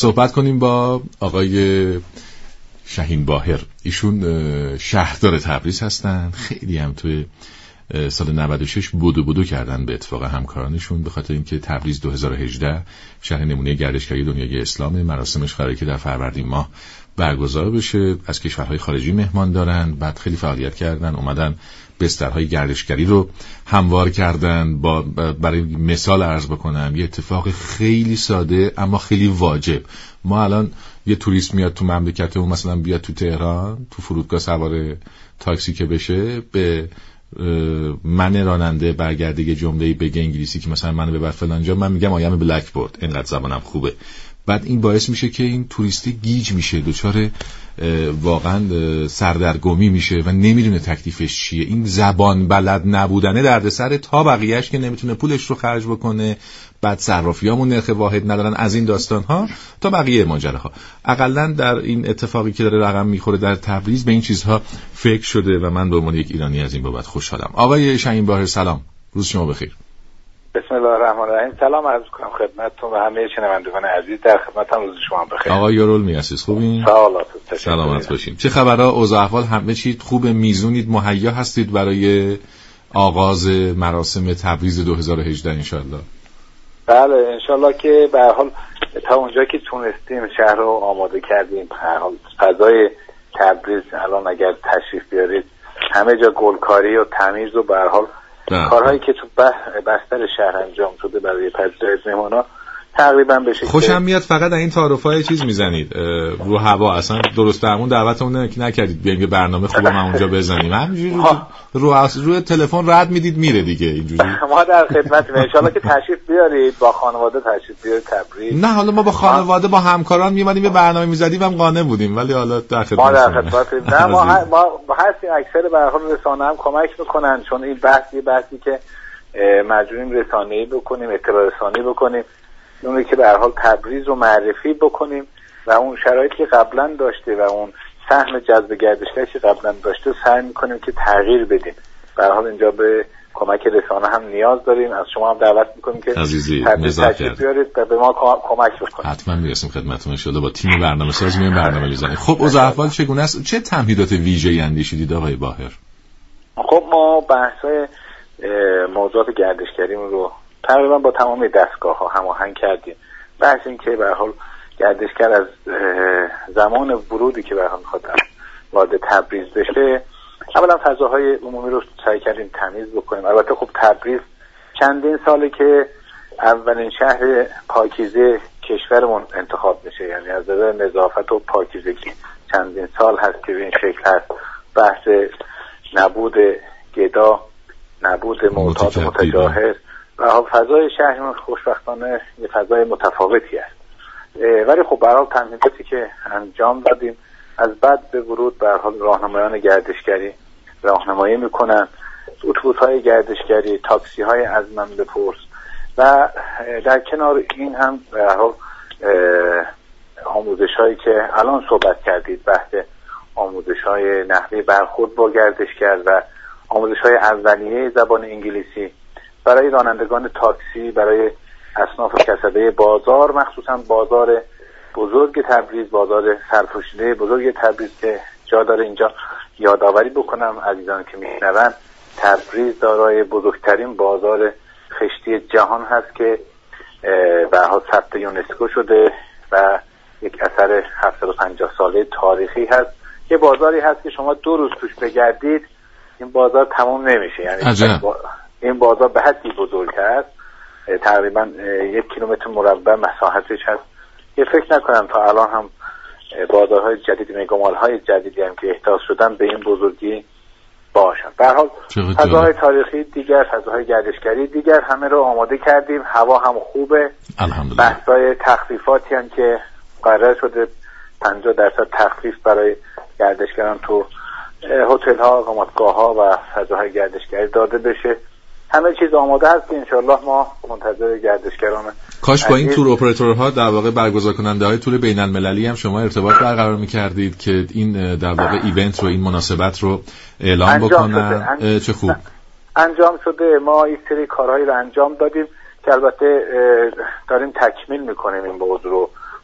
صحبت کنیم با آقای شهین باهر. ایشون شهردار تبریز هستن. خیلی هم توی سال 96 بودو کردن به اتفاق همکارانشون، به خاطر اینکه تبریز 2018 شهر نمونه گردشگری دنیای اسلام، مراسمش قراره که در فروردین ماه برگزار بشه. از کشورهای خارجی مهمان دارن، بعد خیلی فعالیت کردن، اومدن بسترهای گردشگری رو هموار کردن. برای مثال عرض بکنم، یه اتفاق خیلی ساده اما خیلی واجب. ما الان یه توریست میاد تو مملکتمون، مثلا بیاد تو تهران، تو فرودگاه سوار تاکسی که بشه، به من راننده برگرده یه جمله‌ای بگه انگلیسی که مثلا منو ببر فلان جا، من میگم آیم بلک بورد، اینقدر زبانم خوبه. بعد این باعث میشه که این توریستی گیج میشه، دچار واقعا سردرگمی میشه و نمیدونه تکلیفش چیه. این زبان بلد نبودنه دردسر، تا بقیهش که نمیتونه پولش رو خرج بکنه، بعد صرافیامون نرخ واحد ندارن، از این داستان‌ها تا بقیه ماجراها. حداقل در این اتفاقی که داره رقم میخوره در تبریز به این چیزها فکر شده و من به عنوان یک ایرانی از این بابت خوشحالم. آقای شهین باهر سلام، روز شما بخیر. بسم الله الرحمن الرحیم. سلام عرض می‌کنم خدمتتون و همه شنوندگان عزیز. در خدمتم، روز شما بخیر. آقای یارول میاسیس خوبین؟ سلامت باشین. چه خبرها؟ اوضاع احوال همه چی خوب؟ میزونید، مهیا هستید برای آغاز مراسم تبریز 2018 انشالله؟ بله انشالله که به هر حال تا اونجا که تونستیم شهر رو آماده کردیم. به هر حال فضای تبریز الان اگر تشریف بیارید همه جا گلکاری و تمیز و به هر حال کارهایی که تو بستر شهر انجام شده برای پذیرایی مهمانا تقریبا بشه. خوشم میاد. فقط این تعارفای چیز میزنید رو هوا، اصلا درست درمون دعوتمون نکردید بیاین برنامه خوبه ما اونجا بزنیم، همینجوری روی تلفن رد میدید میره دیگه اینجوری. ما در خدمتیم، ان شاءالله که تشریف بیارید، با خانواده تشریف بیارید تبریز. نه حالا ما با خانواده با همکاران میومدیم یه برنامه میزدیم هم قانع بودیم، ولی حالا در خدمت ما در خدمتیم. نه ما هستیم، اکثر به هر حال رسانه هم کمک میکنن، چون این بحثی که مجبوریم رسانه‌ای بکنیم، اطلاع رسانی بکنیم، اونی که به هر حال تبریز رو معرفی بکنیم و اون شرایطی که قبلا داشته و اون سهم جذب گردشگری که قبلا داشته سعی میکنیم که تغییر بدیم. به هر حال اینجا به کمک رسانه هم نیاز داریم. از شما هم دعوت میکنیم که تشریف بیارید و به ما کمک بکنید. حتما میرسیم خدمتتون ان شاءالله. با تیم برنامه‌ساز میایم برنامه میزنیم. خب اوضاع احوال چگونه است؟ چه تمهیدات ویژه‌ای اندیشیدید آقای باهر؟ خب ما بحث‌های موضوعات گردشگریمون رو تقریبا با تمام دستگاه‌ها هماهنگ کردیم. بحث این که به هر حال گردشگر از زمان ورودی که به هر حال می‌خواد وارد تبریز بشه، اولا فضاهای عمومی رو سعی کردیم تمیز بکنیم. البته خب تبریز چندین ساله که اولین شهر پاکیزه کشورمون انتخاب میشه، یعنی از نظر نظافت و پاکیزگی چندین سال هست که به این شکل هست. بحث نبود گدا، نبود معتاد متجاهر و فضای شهرمون خوشبختانه یه فضای متفاوتی است. ولی خب برای تمهیداتی که انجام دادیم، از بعد به ورود به هر حال راهنمایان گردشگری راهنمایی میکنن، اتوبوس‌های گردشگری، تاکسی‌های از من بپرس و در کنار این هم به هر حال آموزش‌هایی که الان صحبت کردید، بحث آموزش‌های نحوه برخورد با گردشگر و آموزش‌های اولیه زبان انگلیسی برای رانندگان تاکسی، برای اصناف کسبه بازار، مخصوصا بازار بزرگ تبریز، بازار سرپوشیده بزرگ تبریز که جا داره اینجا یادآوری بکنم عزیزان که میشنون، تبریز دارای بزرگترین بازار خشتی جهان هست که به هر حال ثبت یونسکو شده و یک اثر 750 ساله تاریخی هست. یه بازاری هست که شما 2 روز توش بگردید این بازار تمام نمیشه، یعنی این بازار به حدی بزرگ هست، تقریبا 1 کیلومتر مربع مساحتش هست که فکر نکنم تا الان هم بازارهای جدید، مگامال‌های جدیدی هم که احداث شدن به این بزرگی باشن. به هر حال فضاهای تاریخی دیگر، فضاهای گردشگری دیگر همه رو آماده کردیم. هوا هم خوبه. بحث‌های تخفیفاتی هم که قرار شده 50% تخفیف برای گردشگران تو هتل‌ها، اقامتگاه‌ها و فضاهای گردشگری داده بشه. همه چیز آماده هست که انشالله ما منتظر گردشگران. کاش با این تور اپراتورها در واقع برگزار کننده های تور بین المللی هم شما ارتباط برقرار می‌کردید که این در واقع ایونت رو، این مناسبت رو اعلام بکنن. چه خوب انجام شده. ما یک سری کارهایی رو انجام دادیم که البته داریم تکمیل می‌کنیم این موضوع رو.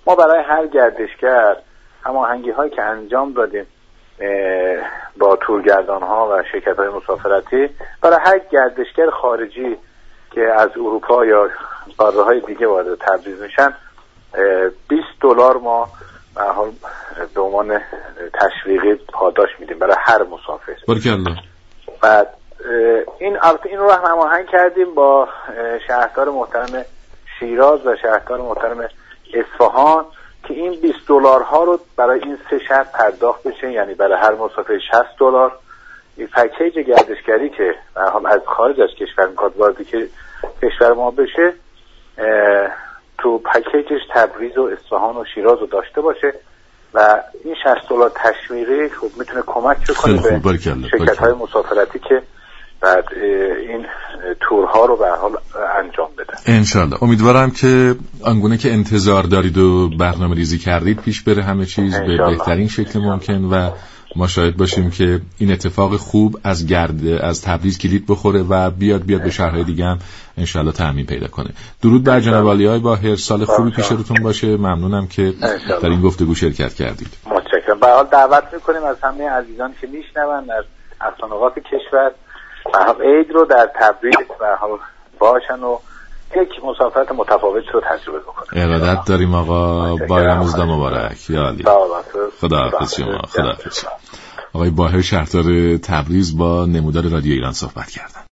ما برای هر گردشگر هماهنگی هایی که انجام دادیم با تورگردان ها و شرکت های مسافرتی، برای هر گردشگر خارجی که از اروپا یا قاره های دیگه وارد تبریز میشن $20 ما به حال به عنوان تشویقی پاداش میدیم برای هر مسافر. بارکالله. بعد این رو هماهنگ کردیم با شهردار محترم شیراز و شهردار محترم اصفهان که این $20 ها رو برای این 3 شهر پرداخت بشه، یعنی برای هر مسافر $60. این پکیج گردشگری که از خارج از کشور میخواد وارد کشور ما بشه تو پکیجش تبریز و اصفهان و شیراز رو داشته باشه و این $60 تشویقی خب میتونه کمک بکنه به شرکت‌های مسافرتی که بعد این تورها رو به حال انجام بده. انشالله. امیدوارم که آنگونه که انتظار دارید و برنامه ریزی کردید پیش بره همه چیز به بهترین شکل ممکن و ما شاهد باشیم که این اتفاق خوب از تبریز کلید بخوره و بیاد به شهرهای دیگه هم انشالله تأمین پیدا کنه. درود بر جناب عالی‌های باهر، سال خوبی پیش روتون باشه. ممنونم که در این گفتگو شرکت کردید. متشکرم. به حال دعوت می‌کنیم از همه عزیزان که میشنون در اقصانقاط کشور عید رو در تبریز به حال باشن و یک مسافرت متفاوت رو تجربه بکنن. ارادت داریم آقا. بایرم روز مبارک. یا علی. خداحافظ شما. خداحافظ. آقای باهر شهردار تبریز با نمودار رادیو ایران صحبت کردن.